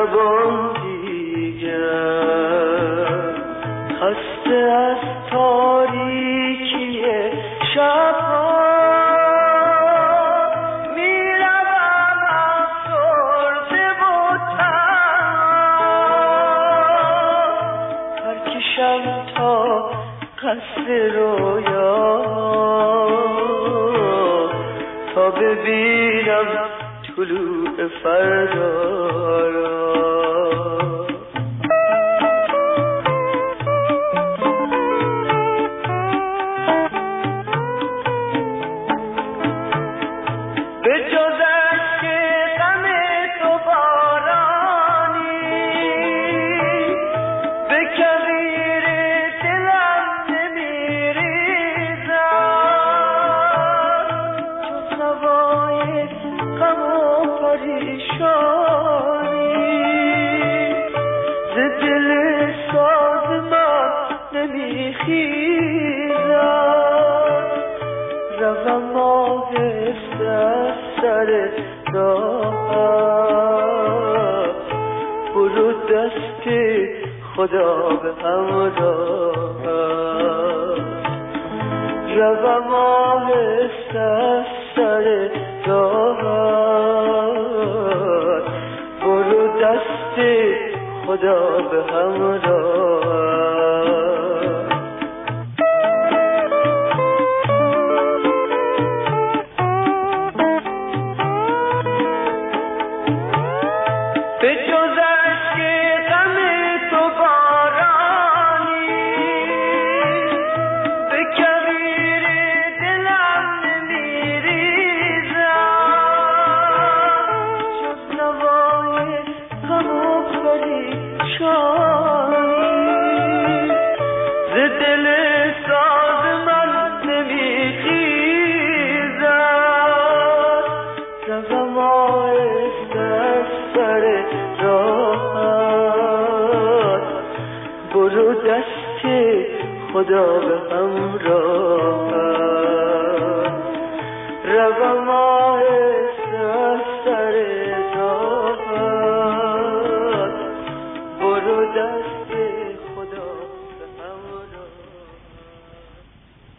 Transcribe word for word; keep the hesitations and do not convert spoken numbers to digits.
شبان دیگر خسته از تاریکی شبها میروم افسرده و تنها پرکشم تا قصد رویا تا ببینم طلوع فردا را. به جز اشک غم تو بارانی به کویر دلم نمیریزد جز نوای غم و پریشانی ز دل ساز من نمیخیزد. روم آهسته از سر راهت برو دست خدا به همراهت. روم آهسته از سر راهت برو دست خدا به همراهت. به جز اشک غم تو بارانی به کویر دلم نمیریزد جز نوای غم و پریشانی ز دل ساز من نمیخیزد. روم آهسته از سر راحت برو دست خدا به همراهت. روم آهسته از سر